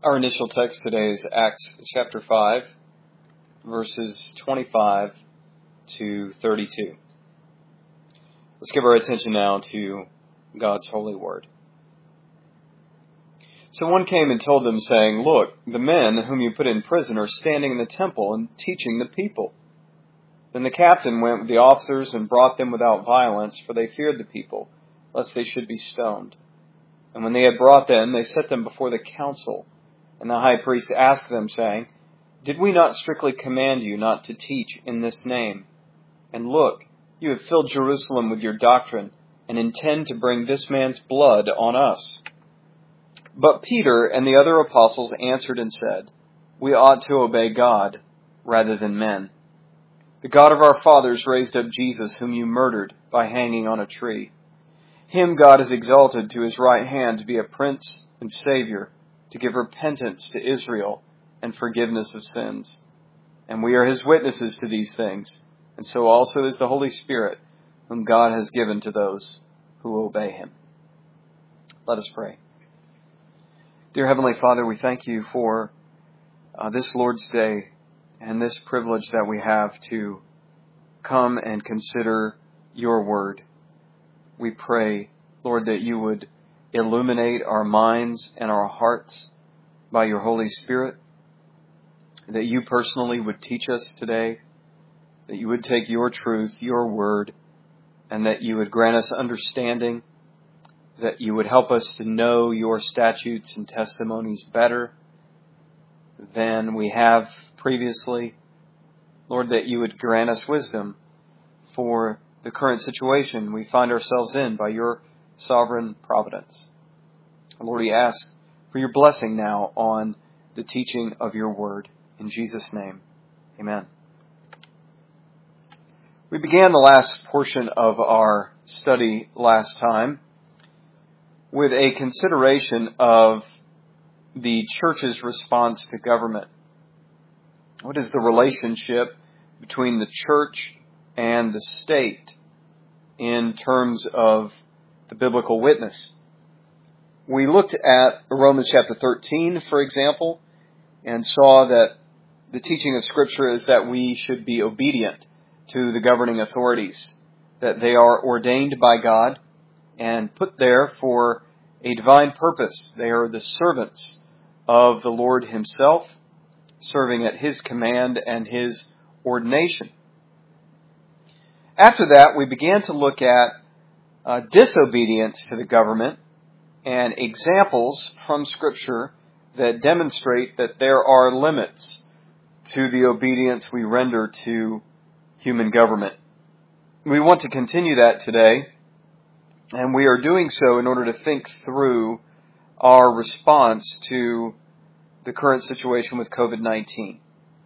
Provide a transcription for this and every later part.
Our initial text today is Acts chapter 5, verses 25 to 32. Let's give our attention now to God's holy word. So one came and told them, saying, "Look, the men whom you put in prison are standing in the temple and teaching the people." Then the captain went with the officers and brought them without violence, for they feared the people, lest they should be stoned. And when they had brought them, they set them before the council. And the high priest asked them, saying, "Did we not strictly command you not to teach in this name? And look, you have filled Jerusalem with your doctrine, and intend to bring this man's blood on us." But Peter and the other apostles answered and said, "We ought to obey God rather than men. The God of our fathers raised up Jesus, whom you murdered by hanging on a tree. Him God has exalted to his right hand to be a prince and savior, to give repentance to Israel and forgiveness of sins. And we are his witnesses to these things, and so also is the Holy Spirit, whom God has given to those who obey him." Let us pray. Dear Heavenly Father, we thank you for this Lord's Day and this privilege that we have to come and consider your word. We pray, Lord, that you would illuminate our minds and our hearts by your Holy Spirit, that you personally would teach us today, that you would take your truth, your word, and that you would grant us understanding, that you would help us to know your statutes and testimonies better than we have previously. Lord, that you would grant us wisdom for the current situation we find ourselves in by your sovereign providence. Lord, we ask for your blessing now on the teaching of your word. In Jesus' name, amen. We began the last portion of our study last time with a consideration of the church's response to government. What is the relationship between the church and the state in terms of the biblical witness? We looked at Romans chapter 13, for example, and saw that the teaching of Scripture is that we should be obedient to the governing authorities, that they are ordained by God and put there for a divine purpose. They are the servants of the Lord himself, serving at his command and his ordination. After that, we began to look at disobedience to the government and examples from Scripture that demonstrate that there are limits to the obedience we render to human government. We want to continue that today, and we are doing so in order to think through our response to the current situation with COVID-19.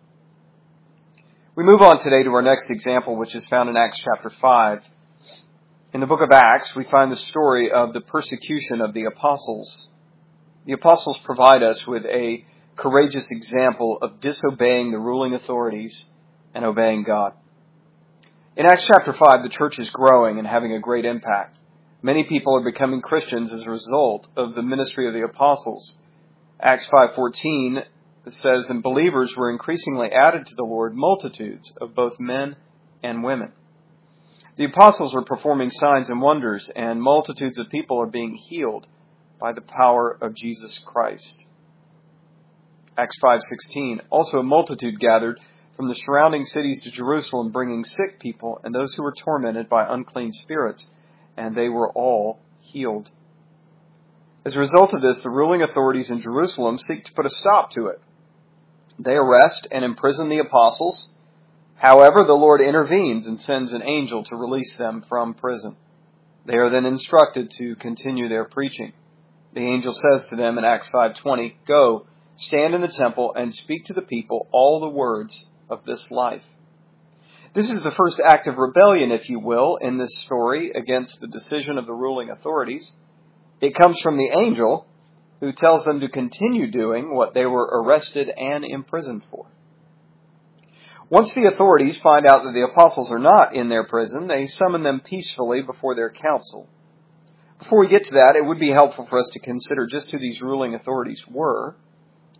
We move on today to our next example, which is found in Acts chapter 5. In the book of Acts, we find the story of the persecution of the apostles. The apostles provide us with a courageous example of disobeying the ruling authorities and obeying God. In Acts chapter 5, the church is growing and having a great impact. Many people are becoming Christians as a result of the ministry of the apostles. Acts 5:14 says, "And believers were increasingly added to the Lord, multitudes of both men and women." The apostles are performing signs and wonders, and multitudes of people are being healed by the power of Jesus Christ. Acts 5:16, "Also a multitude gathered from the surrounding cities to Jerusalem, bringing sick people and those who were tormented by unclean spirits, and they were all healed." As a result of this, the ruling authorities in Jerusalem seek to put a stop to it. They arrest and imprison the apostles. However, the Lord intervenes and sends an angel to release them from prison. They are then instructed to continue their preaching. The angel says to them in Acts 5:20, "Go, stand in the temple and speak to the people all the words of this life." This is the first act of rebellion, if you will, in this story against the decision of the ruling authorities. It comes from the angel, who tells them to continue doing what they were arrested and imprisoned for. Once the authorities find out that the apostles are not in their prison, they summon them peacefully before their council. Before we get to that, it would be helpful for us to consider just who these ruling authorities were.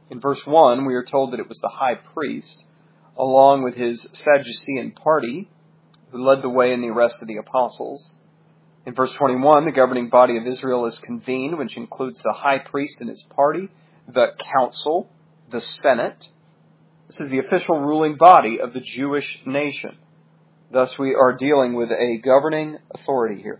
In verse 1, we are told that it was the high priest, along with his Sadducean party, who led the way in the arrest of the apostles. In verse 21, the governing body of Israel is convened, which includes the high priest and his party, the council, the Senate. This is the official ruling body of the Jewish nation. Thus, we are dealing with a governing authority here.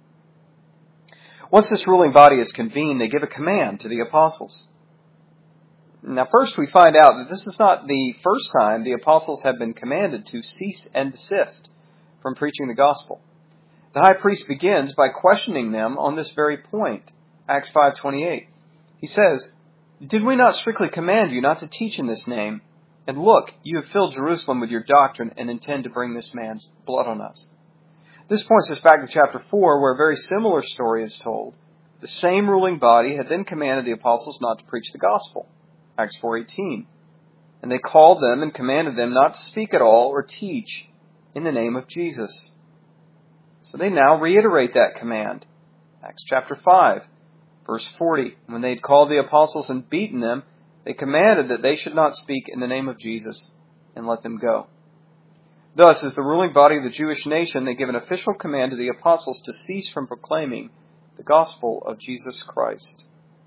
Once this ruling body is convened, they give a command to the apostles. Now, first we find out that this is not the first time the apostles have been commanded to cease and desist from preaching the gospel. The high priest begins by questioning them on this very point. Acts 5:28. He says, "Did we not strictly command you not to teach in this name? And look, you have filled Jerusalem with your doctrine and intend to bring this man's blood on us." This points us back to chapter 4, where a very similar story is told. The same ruling body had then commanded the apostles not to preach the gospel. Acts 4:18. And they called them and commanded them not to speak at all or teach in the name of Jesus. So they now reiterate that command. Acts chapter 5, verse 40. When they had called the apostles and beaten them, they commanded that they should not speak in the name of Jesus and let them go. Thus, as the ruling body of the Jewish nation, they give an official command to the apostles to cease from proclaiming the gospel of Jesus Christ.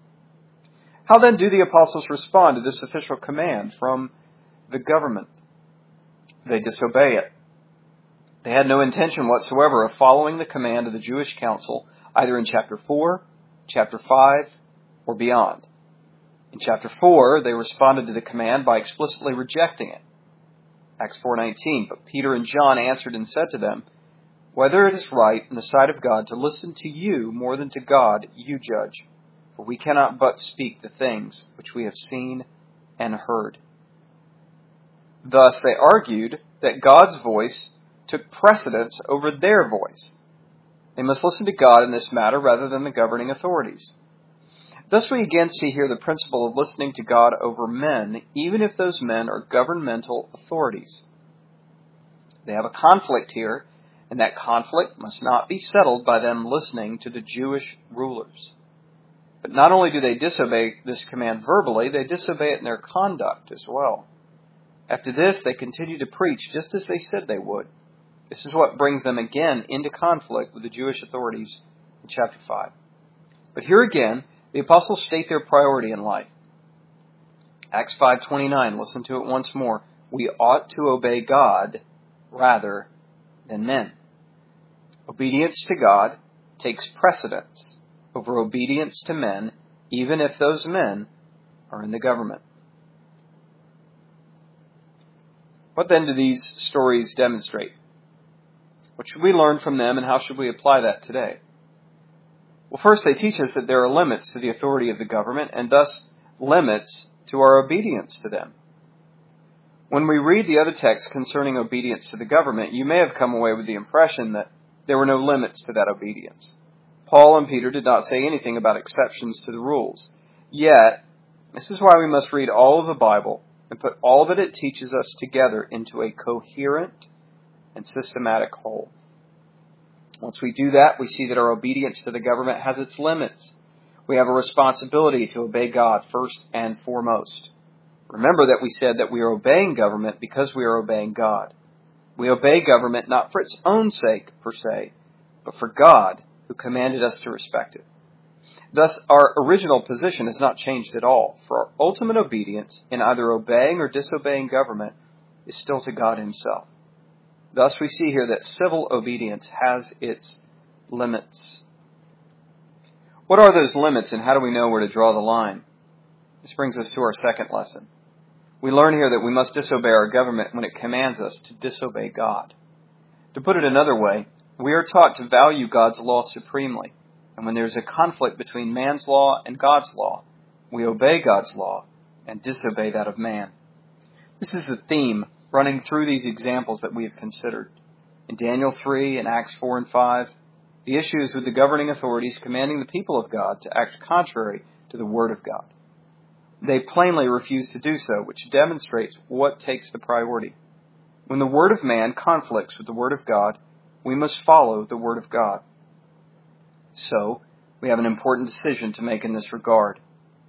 How then do the apostles respond to this official command from the government? They disobey it. They had no intention whatsoever of following the command of the Jewish council, either in chapter 4, chapter 5, or beyond. In chapter 4, they responded to the command by explicitly rejecting it. Acts 4:19, "But Peter and John answered and said to them, Whether it is right in the sight of God to listen to you more than to God, you judge. For we cannot but speak the things which we have seen and heard." Thus, they argued that God's voice took precedence over their voice. They must listen to God in this matter rather than the governing authorities. Thus, we again see here the principle of listening to God over men, even if those men are governmental authorities. They have a conflict here, and that conflict must not be settled by them listening to the Jewish rulers. But not only do they disobey this command verbally, they disobey it in their conduct as well. After this, they continue to preach just as they said they would. This is what brings them again into conflict with the Jewish authorities in chapter 5. But here again, the apostles state their priority in life. Acts 5:29, listen to it once more. We ought to obey God rather than men. Obedience to God takes precedence over obedience to men, even if those men are in the government. What then do these stories demonstrate? What should we learn from them, and how should we apply that today? Well, first, they teach us that there are limits to the authority of the government, and thus limits to our obedience to them. When we read the other texts concerning obedience to the government, you may have come away with the impression that there were no limits to that obedience. Paul and Peter did not say anything about exceptions to the rules. Yet, this is why we must read all of the Bible and put all that it teaches us together into a coherent and systematic whole. Once we do that, we see that our obedience to the government has its limits. We have a responsibility to obey God first and foremost. Remember that we said that we are obeying government because we are obeying God. We obey government not for its own sake, per se, but for God, who commanded us to respect it. Thus, our original position has not changed at all, for our ultimate obedience in either obeying or disobeying government is still to God Himself. Thus, we see here that civil obedience has its limits. What are those limits, and how do we know where to draw the line? This brings us to our second lesson. We learn here that we must disobey our government when it commands us to disobey God. To put it another way, we are taught to value God's law supremely. And when there is a conflict between man's law and God's law, we obey God's law and disobey that of man. This is the theme running through these examples that we have considered. In Daniel 3 and Acts 4 and 5, the issue is with the governing authorities commanding the people of God to act contrary to the Word of God. They plainly refuse to do so, which demonstrates what takes the priority. When the word of man conflicts with the Word of God, we must follow the Word of God. So, we have an important decision to make in this regard.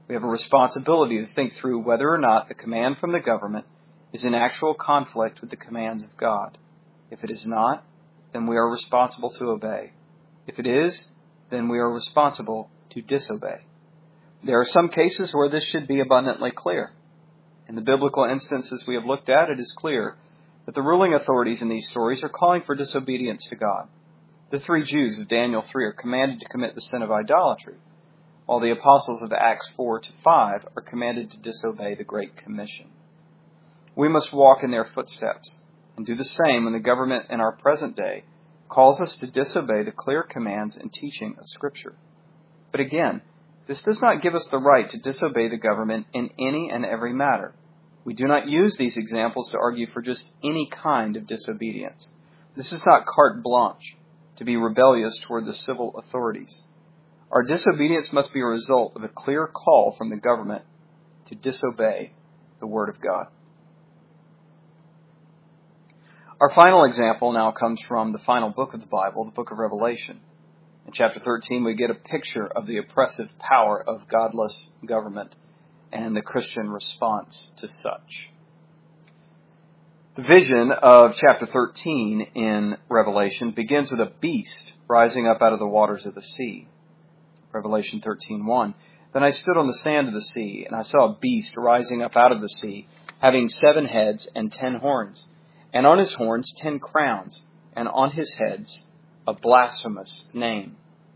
We have a responsibility to think through whether or not the command from the government is in actual conflict with the commands of God. If it is not, then we are responsible to obey. If it is, then we are responsible to disobey. There are some cases where this should be abundantly clear. In the biblical instances we have looked at, it is clear that the ruling authorities in these stories are calling for disobedience to God. The 3 Jews of Daniel 3 are commanded to commit the sin of idolatry, while the apostles of Acts 4-5 are commanded to disobey the Great Commission. We must walk in their footsteps and do the same when the government in our present day calls us to disobey the clear commands and teaching of Scripture. But again, this does not give us the right to disobey the government in any and every matter. We do not use these examples to argue for just any kind of disobedience. This is not carte blanche to be rebellious toward the civil authorities. Our disobedience must be a result of a clear call from the government to disobey the Word of God. Our final example now comes from the final book of the Bible, the book of Revelation. In chapter 13, we get a picture of the oppressive power of godless government and the Christian response to such. The vision of chapter 13 in Revelation begins with a beast rising up out of the waters of the sea. Revelation 13:1. Then I stood on the sand of the sea, and I saw a beast rising up out of the sea, having 7 heads and 10 horns, and on his horns 10 crowns, and on his heads a blasphemous name.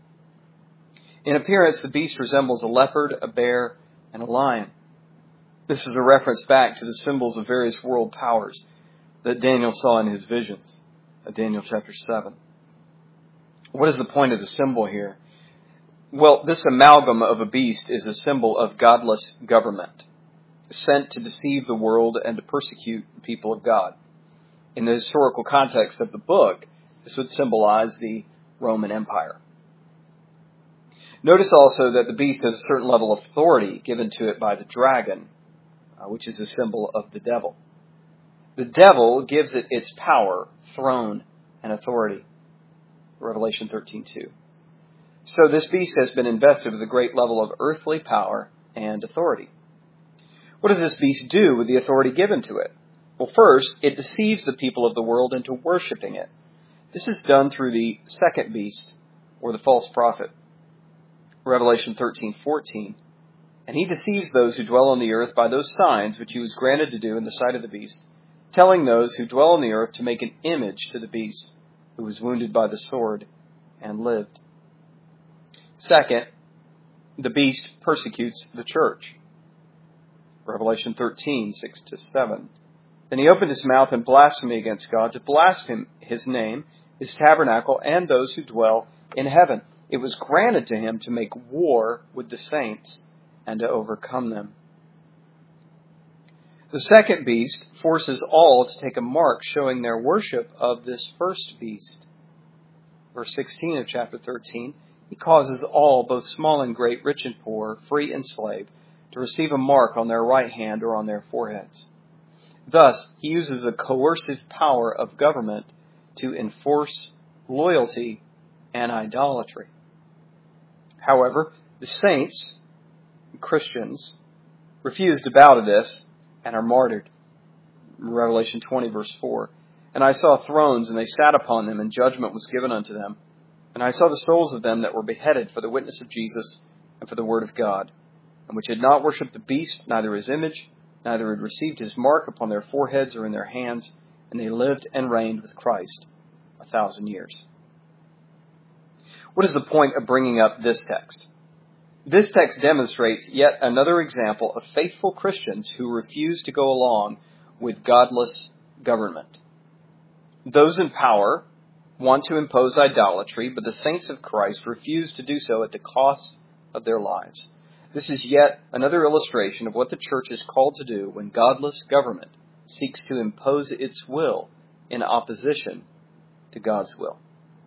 In appearance, the beast resembles a leopard, a bear, and a lion. This is a reference back to the symbols of various world powers that Daniel saw in his visions, Daniel chapter 7. What is the point of the symbol here? Well, this amalgam of a beast is a symbol of godless government, sent to deceive the world and to persecute the people of God. In the historical context of the book, this would symbolize the Roman Empire. Notice also that the beast has a certain level of authority given to it by the dragon, which is a symbol of the devil. The devil gives it its power, throne, and authority. Revelation 13:2. So this beast has been invested with a great level of earthly power and authority. What does this beast do with the authority given to it? Well, first, it deceives the people of the world into worshiping it. This is done through the second beast, or the false prophet. Revelation 13:14. And he deceives those who dwell on the earth by those signs which he was granted to do in the sight of the beast, telling those who dwell on the earth to make an image to the beast, who was wounded by the sword and lived. Second, the beast persecutes the church. Revelation 13:6-7. Then he opened his mouth in blasphemy against God, to blaspheme his name, his tabernacle, and those who dwell in heaven. It was granted to him to make war with the saints and to overcome them. The second beast forces all to take a mark showing their worship of this first beast. Verse 16 of chapter 13, he causes all, both small and great, rich and poor, free and slave, to receive a mark on their right hand or on their foreheads. Thus, he uses the coercive power of government to enforce loyalty and idolatry. However, the saints, Christians, refuse to bow to this and are martyred. Revelation 20, verse 4. And I saw thrones, and they sat upon them, and judgment was given unto them. And I saw the souls of them that were beheaded for the witness of Jesus and for the word of God, and which had not worshipped the beast, neither his image, neither had received his mark upon their foreheads or in their hands, and they lived and reigned with Christ 1,000 years. What is the point of bringing up this text? This text demonstrates yet another example of faithful Christians who refuse to go along with godless government. Those in power want to impose idolatry, but the saints of Christ refuse to do so at the cost of their lives. This is yet another illustration of what the church is called to do when godless government seeks to impose its will in opposition to God's will.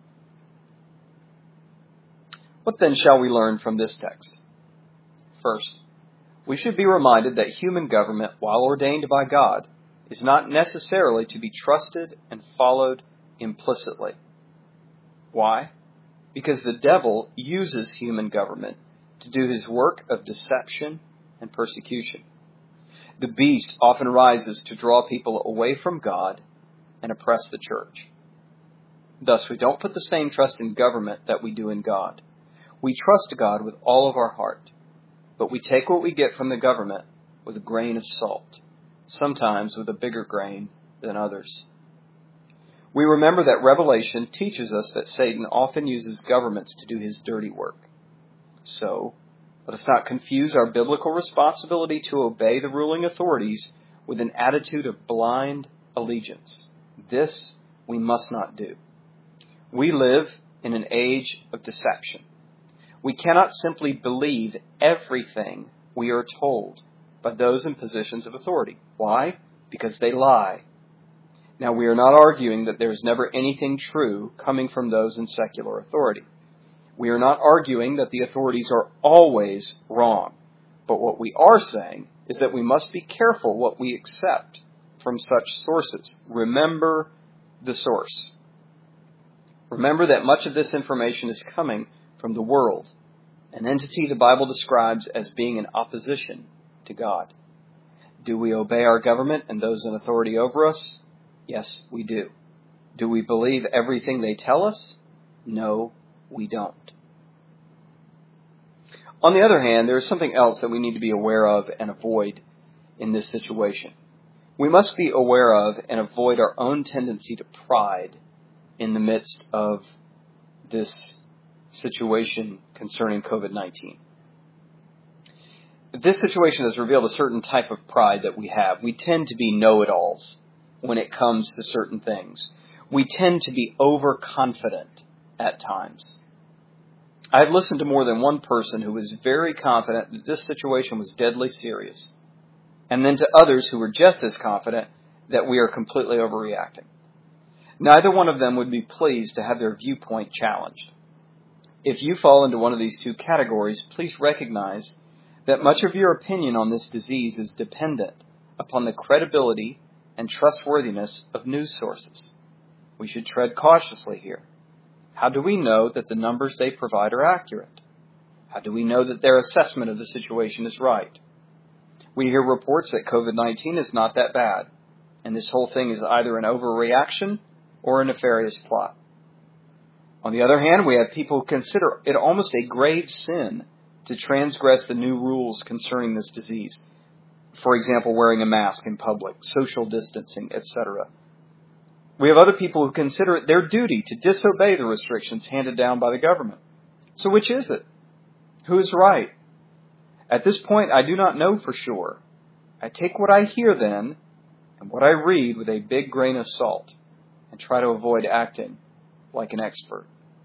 What then shall we learn from this text? First, we should be reminded that human government, while ordained by God, is not necessarily to be trusted and followed implicitly. Why? Because the devil uses human government to do his work of deception and persecution. The beast often rises to draw people away from God and oppress the church. Thus, we don't put the same trust in government that we do in God. We trust God with all of our heart, but we take what we get from the government with a grain of salt, sometimes with a bigger grain than others. We remember that Revelation teaches us that Satan often uses governments to do his dirty work. So, let us not confuse our biblical responsibility to obey the ruling authorities with an attitude of blind allegiance. This we must not do. We live in an age of deception. We cannot simply believe everything we are told by those in positions of authority. Why? Because they lie. Now, we are not arguing that there is never anything true coming from those in secular authority. We are not arguing that the authorities are always wrong. But what we are saying is that we must be careful what we accept from such sources. Remember the source. Remember that much of this information is coming from the world, an entity the Bible describes as being in opposition to God. Do we obey our government and those in authority over us? Yes, we do. Do we believe everything they tell us? No, we don't. On the other hand, there is something else that we need to be aware of and avoid in this situation. We must be aware of and avoid our own tendency to pride in the midst of this situation concerning COVID-19. This situation has revealed a certain type of pride that we have. We tend to be know-it-alls when it comes to certain things. We tend to be overconfident at times. I've listened to more than one person who was very confident that this situation was deadly serious, and then to others who were just as confident that we are completely overreacting. Neither one of them would be pleased to have their viewpoint challenged. If you fall into one of these two categories, please recognize that much of your opinion on this disease is dependent upon the credibility and trustworthiness of news sources. We should tread cautiously here. How do we know that the numbers they provide are accurate? How do we know that their assessment of the situation is right? We hear reports that COVID-19 is not that bad, and this whole thing is either an overreaction or a nefarious plot. On the other hand, we have people who consider it almost a grave sin to transgress the new rules concerning this disease. For example, wearing a mask in public, social distancing, etc. We have other people who consider it their duty to disobey the restrictions handed down by the government. So which is it? Who is right? At this point, I do not know for sure. I take what I hear then and what I read with a big grain of salt and try to avoid acting like an expert.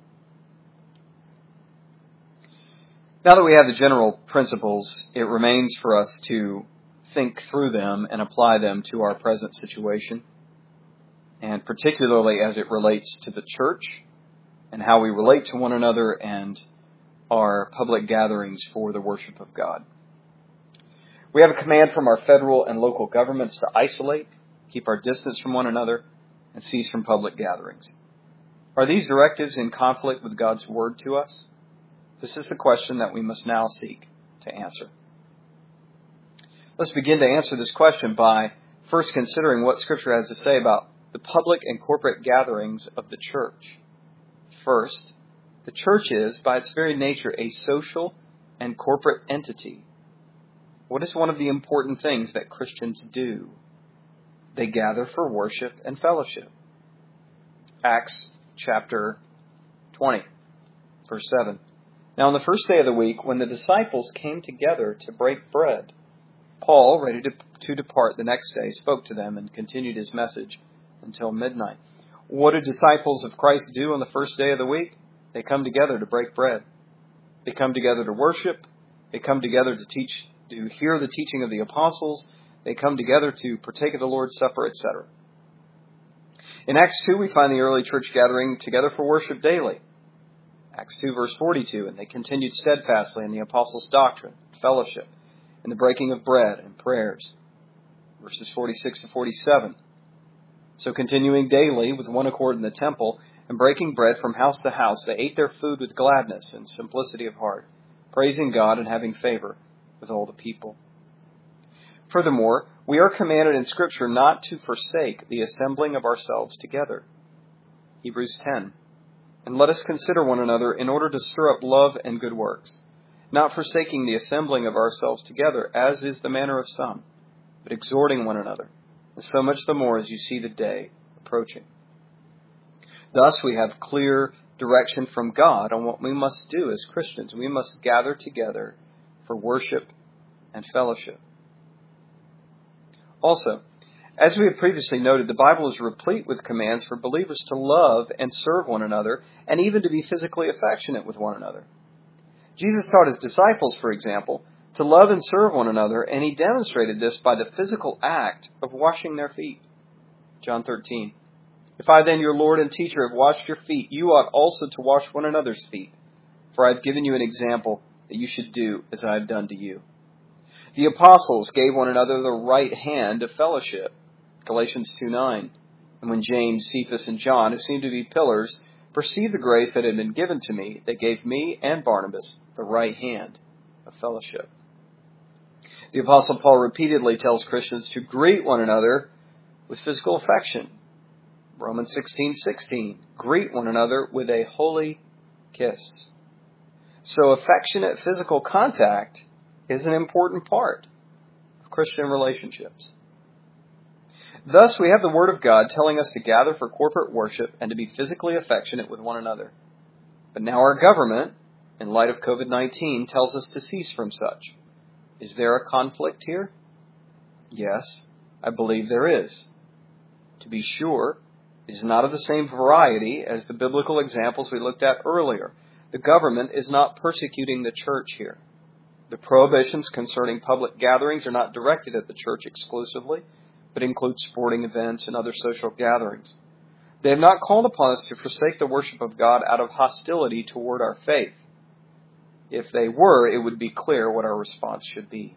Now that we have the general principles, it remains for us to think through them and apply them to our present situation, and particularly as it relates to the church and how we relate to one another and our public gatherings for the worship of God. We have a command from our federal and local governments to isolate, keep our distance from one another, and cease from public gatherings. Are these directives in conflict with God's word to us? This is the question that we must now seek to answer. Let's begin to answer this question by first considering what Scripture has to say about the public and corporate gatherings of the church. First, the church is, by its very nature, a social and corporate entity. What is one of the important things that Christians do? They gather for worship and fellowship. Acts chapter 20, verse 7. Now on the first day of the week, when the disciples came together to break bread, Paul, ready to depart the next day, spoke to them and continued his message until midnight. What do disciples of Christ do on the first day of the week? They come together to break bread. They come together to worship. They come together to hear the teaching of the apostles. They come together to partake of the Lord's Supper, etc. In Acts 2, we find the early church gathering together for worship daily. Acts 2, verse 42, and they continued steadfastly in the apostles' doctrine, fellowship, in the breaking of bread and prayers. Verses 46 to 47. So continuing daily with one accord in the temple and breaking bread from house to house, they ate their food with gladness and simplicity of heart, praising God and having favor with all the people. Furthermore, we are commanded in Scripture not to forsake the assembling of ourselves together. Hebrews 10. And let us consider one another in order to stir up love and good works, not forsaking the assembling of ourselves together, as is the manner of some, but exhorting one another, and so much the more as you see the day approaching. Thus we have clear direction from God on what we must do as Christians. We must gather together for worship and fellowship. Also, as we have previously noted, the Bible is replete with commands for believers to love and serve one another, and even to be physically affectionate with one another. Jesus taught his disciples, for example, to love and serve one another, and he demonstrated this by the physical act of washing their feet. John 13. If I then, your Lord and teacher, have washed your feet, you ought also to wash one another's feet. For I have given you an example that you should do as I have done to you. The apostles gave one another the right hand of fellowship. Galatians 2:9. And when James, Cephas, and John, who seemed to be pillars, perceived the grace that had been given to me, they gave me and Barnabas the right hand of fellowship. The Apostle Paul repeatedly tells Christians to greet one another with physical affection. Romans 16:16. Greet one another with a holy kiss. So affectionate physical contact is an important part of Christian relationships. Thus, we have the Word of God telling us to gather for corporate worship and to be physically affectionate with one another. But now our government, in light of COVID-19, tells us to cease from such. Is there a conflict here? Yes, I believe there is. To be sure, it is not of the same variety as the biblical examples we looked at earlier. The government is not persecuting the church here. The prohibitions concerning public gatherings are not directed at the church exclusively, but include sporting events and other social gatherings. They have not called upon us to forsake the worship of God out of hostility toward our faith. If they were, it would be clear what our response should be.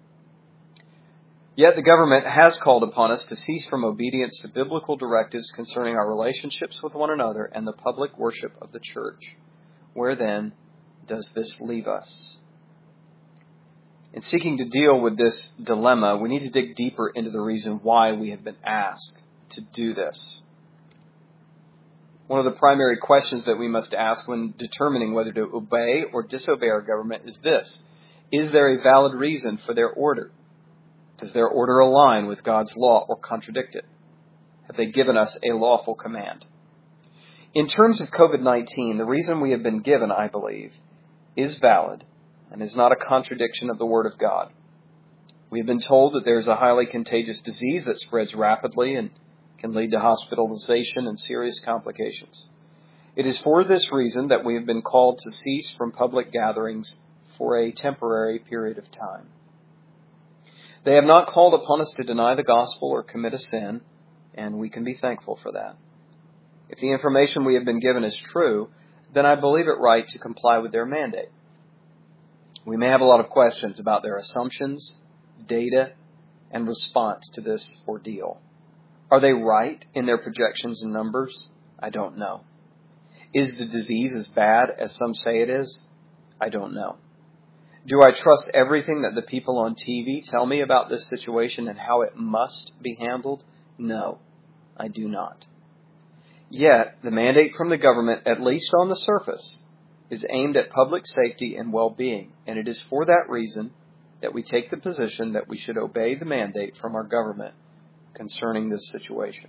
Yet the government has called upon us to cease from obedience to biblical directives concerning our relationships with one another and the public worship of the church. Where then does this leave us? In seeking to deal with this dilemma, we need to dig deeper into the reason why we have been asked to do this. One of the primary questions that we must ask when determining whether to obey or disobey our government is this: is there a valid reason for their order? Does their order align with God's law or contradict it? Have they given us a lawful command? In terms of COVID-19, the reason we have been given, I believe, is valid and is not a contradiction of the Word of God. We have been told that there is a highly contagious disease that spreads rapidly and can lead to hospitalization and serious complications. It is for this reason that we have been called to cease from public gatherings for a temporary period of time. They have not called upon us to deny the gospel or commit a sin, and we can be thankful for that. If the information we have been given is true, then I believe it right to comply with their mandate. We may have a lot of questions about their assumptions, data, and response to this ordeal. Are they right in their projections and numbers? I don't know. Is the disease as bad as some say it is? I don't know. Do I trust everything that the people on TV tell me about this situation and how it must be handled? No, I do not. Yet, the mandate from the government, at least on the surface, is aimed at public safety and well-being, and it is for that reason that we take the position that we should obey the mandate from our government concerning this situation.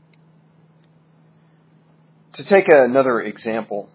To take another example,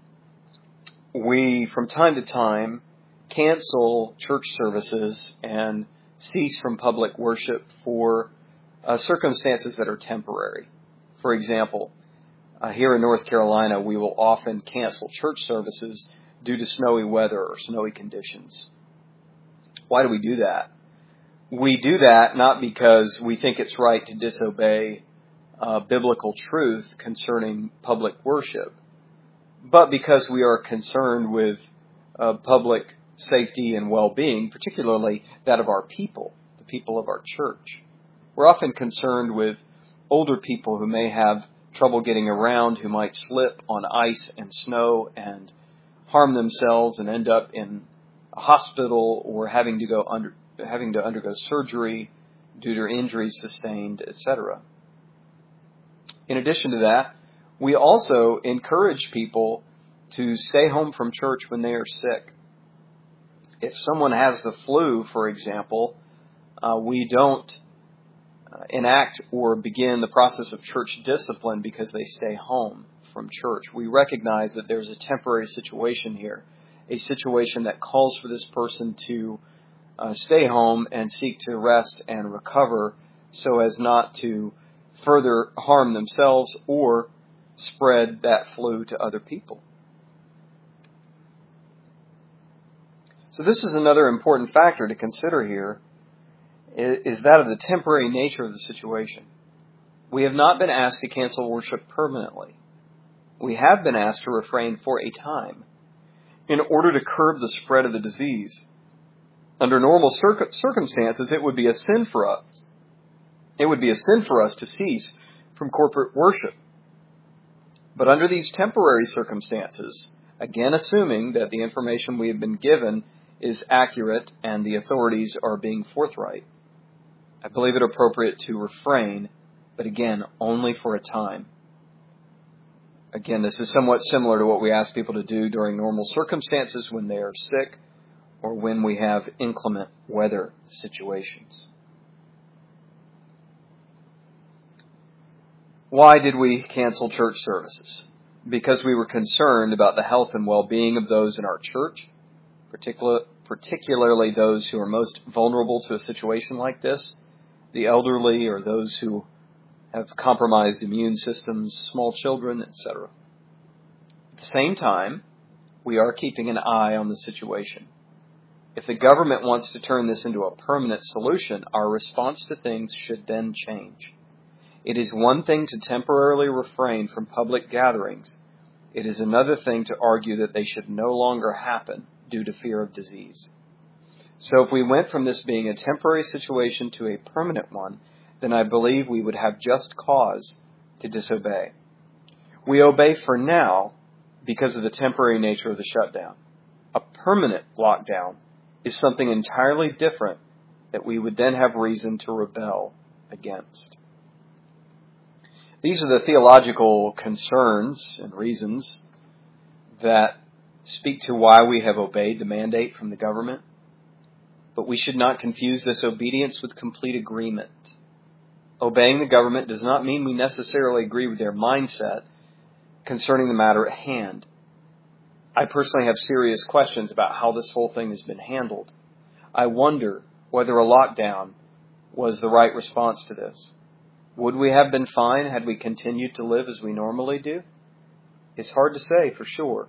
we, from time to time, cancel church services and cease from public worship for circumstances that are temporary. For example, here in North Carolina, we will often cancel church services due to snowy weather or snowy conditions. Why do we do that? We do that not because we think it's right to disobey biblical truth concerning public worship, but because we are concerned with public safety and well-being, particularly that of our people, the people of our church. We're often concerned with older people who may have trouble getting around, who might slip on ice and snow and harm themselves and end up in a hospital or having to having to undergo surgery due to injuries sustained, etc. In addition to that, we also encourage people to stay home from church when they are sick. If someone has the flu, for example, we don't enact or begin the process of church discipline because they stay home from church. We recognize that there's a temporary situation here, a situation that calls for this person to stay home and seek to rest and recover so as not to further harm themselves or spread that flu to other people. So this is another important factor to consider here, is that of the temporary nature of the situation. We have not been asked to cancel worship permanently. We have been asked to refrain for a time in order to curb the spread of the disease. Under normal circumstances, it would be a sin for us. It would be a sin for us to cease from corporate worship. But under these temporary circumstances, again assuming that the information we have been given is accurate and the authorities are being forthright, I believe it appropriate to refrain, but again, only for a time. Again, this is somewhat similar to what we ask people to do during normal circumstances when they are sick or when we have inclement weather situations. Why did we cancel church services? Because we were concerned about the health and well-being of those in our church, particularly those who are most vulnerable to a situation like this, the elderly or those who have compromised immune systems, small children, etc. At the same time, we are keeping an eye on the situation. If the government wants to turn this into a permanent solution, our response to things should then change. It is one thing to temporarily refrain from public gatherings. It is another thing to argue that they should no longer happen due to fear of disease. So if we went from this being a temporary situation to a permanent one, then I believe we would have just cause to disobey. We obey for now because of the temporary nature of the shutdown. A permanent lockdown is something entirely different that we would then have reason to rebel against. These are the theological concerns and reasons that speak to why we have obeyed the mandate from the government. But we should not confuse this obedience with complete agreement. Obeying the government does not mean we necessarily agree with their mindset concerning the matter at hand. I personally have serious questions about how this whole thing has been handled. I wonder whether a lockdown was the right response to this. Would we have been fine had we continued to live as we normally do? It's hard to say for sure,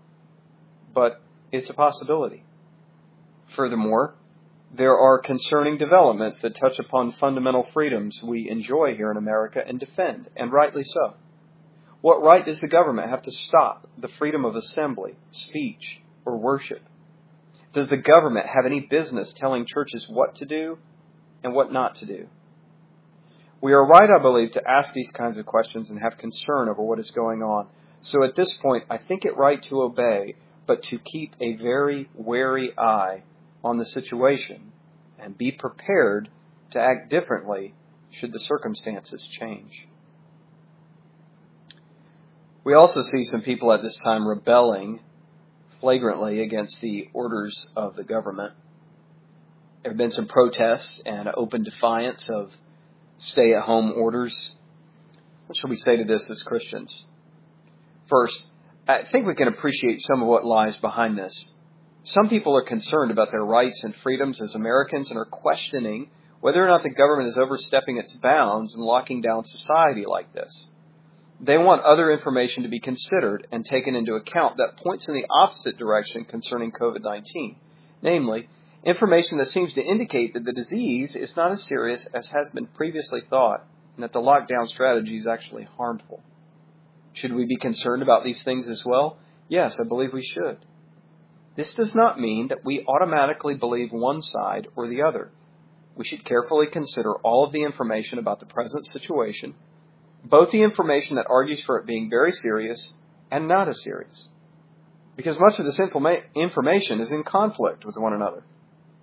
but it's a possibility. Furthermore, there are concerning developments that touch upon fundamental freedoms we enjoy here in America and defend, and rightly so. What right does the government have to stop the freedom of assembly, speech, or worship? Does the government have any business telling churches what to do and what not to do? We are right, I believe, to ask these kinds of questions and have concern over what is going on. So at this point, I think it right to obey, but to keep a very wary eye on the situation and be prepared to act differently should the circumstances change. We also see some people at this time rebelling flagrantly against the orders of the government. There have been some protests and open defiance of stay-at-home orders. What should we say to this as Christians? First, I think we can appreciate some of what lies behind this. Some people are concerned about their rights and freedoms as Americans and are questioning whether or not the government is overstepping its bounds and locking down society like this. They want other information to be considered and taken into account that points in the opposite direction concerning COVID-19, namely, information that seems to indicate that the disease is not as serious as has been previously thought and that the lockdown strategy is actually harmful. Should we be concerned about these things as well? Yes, I believe we should. This does not mean that we automatically believe one side or the other. We should carefully consider all of the information about the present situation, both the information that argues for it being very serious and not as serious, because much of this information is in conflict with one another.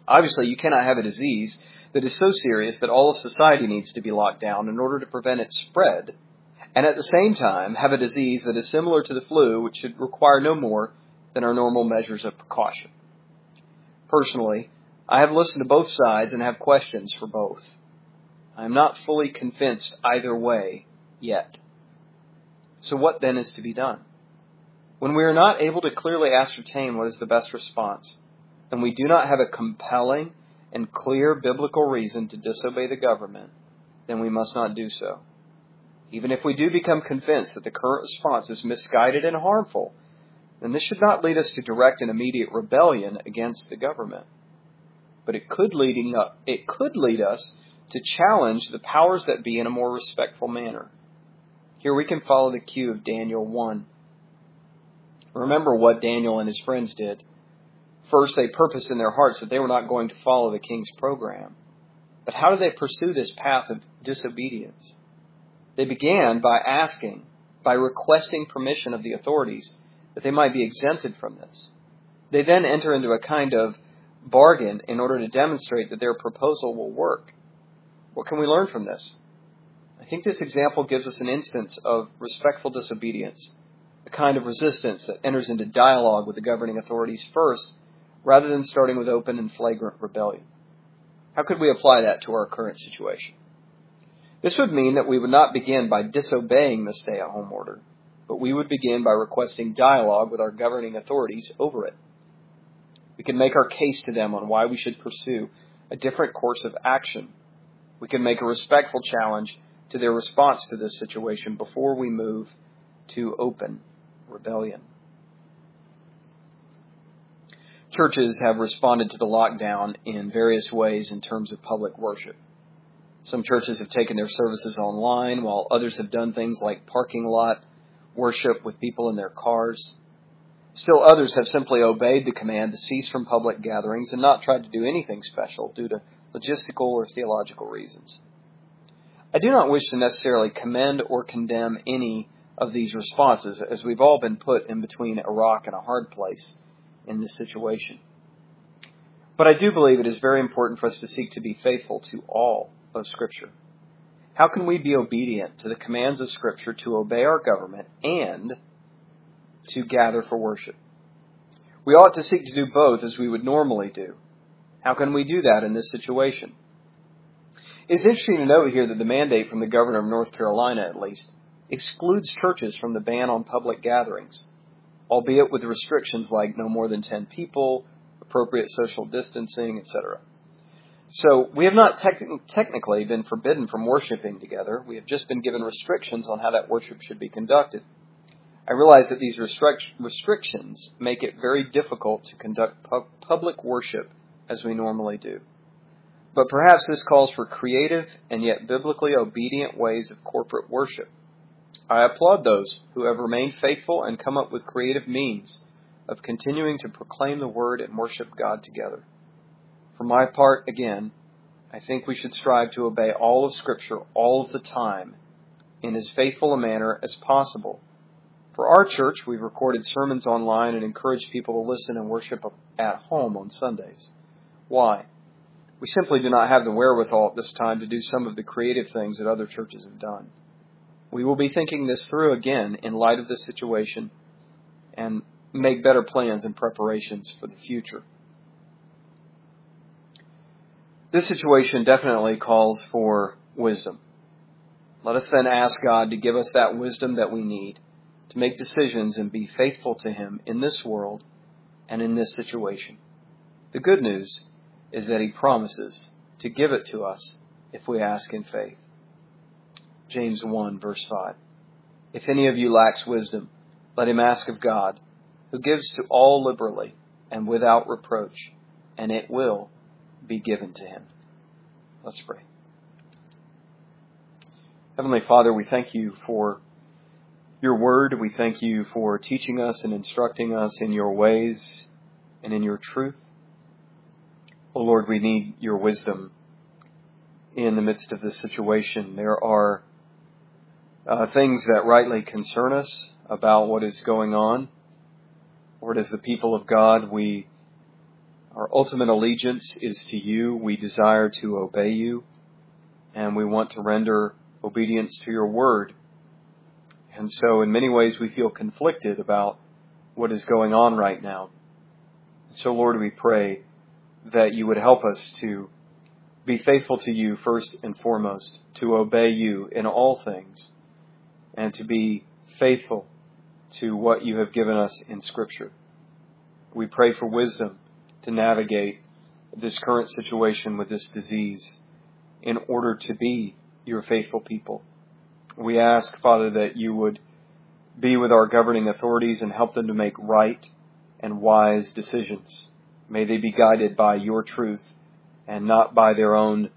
Obviously, you cannot have a disease that is so serious that all of society needs to be locked down in order to prevent its spread, and at the same time have a disease that is similar to the flu, which should require no more than our normal measures of precaution. Personally, I have listened to both sides and have questions for both. I am not fully convinced either way yet. So what then is to be done? When we are not able to clearly ascertain what is the best response, and we do not have a compelling and clear biblical reason to disobey the government, then we must not do so. Even if we do become convinced that the current response is misguided and harmful, then this should not lead us to direct an immediate rebellion against the government. But it could lead us to challenge the powers that be in a more respectful manner. Here we can follow the cue of Daniel 1. Remember what Daniel and his friends did. First, they purposed in their hearts that they were not going to follow the king's program. But how did they pursue this path of disobedience? They began by requesting permission of the authorities that they might be exempted from this. They then enter into a kind of bargain in order to demonstrate that their proposal will work. What can we learn from this? I think this example gives us an instance of respectful disobedience, a kind of resistance that enters into dialogue with the governing authorities first, rather than starting with open and flagrant rebellion. How could we apply that to our current situation? This would mean that we would not begin by disobeying the stay-at-home order, but we would begin by requesting dialogue with our governing authorities over it. We can make our case to them on why we should pursue a different course of action. We can make a respectful challenge to their response to this situation before we move to open rebellion. Churches have responded to the lockdown in various ways in terms of public worship. Some churches have taken their services online, while others have done things like parking lot worship with people in their cars. Still others have simply obeyed the command to cease from public gatherings and not tried to do anything special due to logistical or theological reasons. I do not wish to necessarily commend or condemn any of these responses, as we've all been put in between a rock and a hard place in this situation. But I do believe it is very important for us to seek to be faithful to all of Scripture. How can we be obedient to the commands of Scripture to obey our government and to gather for worship? We ought to seek to do both as we would normally do. How can we do that in this situation? It's interesting to note here that the mandate from the governor of North Carolina, at least, excludes churches from the ban on public gatherings, albeit with restrictions like no more than 10 people, appropriate social distancing, etc. So we have not technically been forbidden from worshiping together. We have just been given restrictions on how that worship should be conducted. I realize that these restrictions make it very difficult to conduct public worship as we normally do. But perhaps this calls for creative and yet biblically obedient ways of corporate worship. I applaud those who have remained faithful and come up with creative means of continuing to proclaim the word and worship God together. For my part, again, I think we should strive to obey all of Scripture all of the time in as faithful a manner as possible. For our church, we've recorded sermons online and encourage people to listen and worship at home on Sundays. Why? We simply do not have the wherewithal at this time to do some of the creative things that other churches have done. We will be thinking this through again in light of this situation and make better plans and preparations for the future. This situation definitely calls for wisdom. Let us then ask God to give us that wisdom that we need to make decisions and be faithful to Him in this world and in this situation. The good news is that He promises to give it to us if we ask in faith. James 1, verse 5. If any of you lacks wisdom, let him ask of God, who gives to all liberally and without reproach, and it will be given to him. Let's pray. Heavenly Father, we thank you for your word. We thank you for teaching us and instructing us in your ways and in your truth. Oh Lord, we need your wisdom in the midst of this situation. There are things that rightly concern us about what is going on. Lord, as the people of God, we Our ultimate allegiance is to you. We desire to obey you, and we want to render obedience to your word. And so in many ways we feel conflicted about what is going on right now. So Lord, we pray that you would help us to be faithful to you first and foremost, to obey you in all things, and to be faithful to what you have given us in Scripture. We pray for wisdom to navigate this current situation with this disease in order to be your faithful people. We ask, Father, that you would be with our governing authorities and help them to make right and wise decisions. May they be guided by your truth and not by their own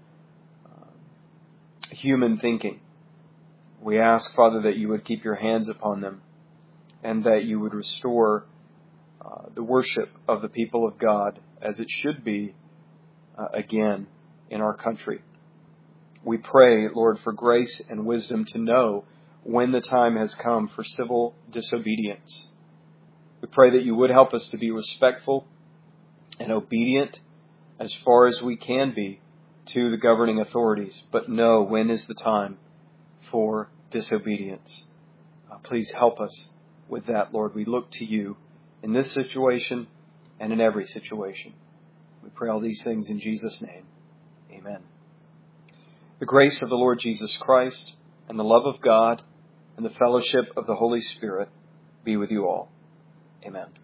human thinking. We ask, Father, that you would keep your hands upon them and that you would restore the worship of the people of God as it should be again in our country. We pray, Lord, for grace and wisdom to know when the time has come for civil disobedience. We pray that you would help us to be respectful and obedient as far as we can be to the governing authorities, but know when is the time for disobedience. Please help us with that, Lord. We look to you in this situation and in every situation. We pray all these things in Jesus' name. Amen. The grace of the Lord Jesus Christ and the love of God and the fellowship of the Holy Spirit be with you all. Amen.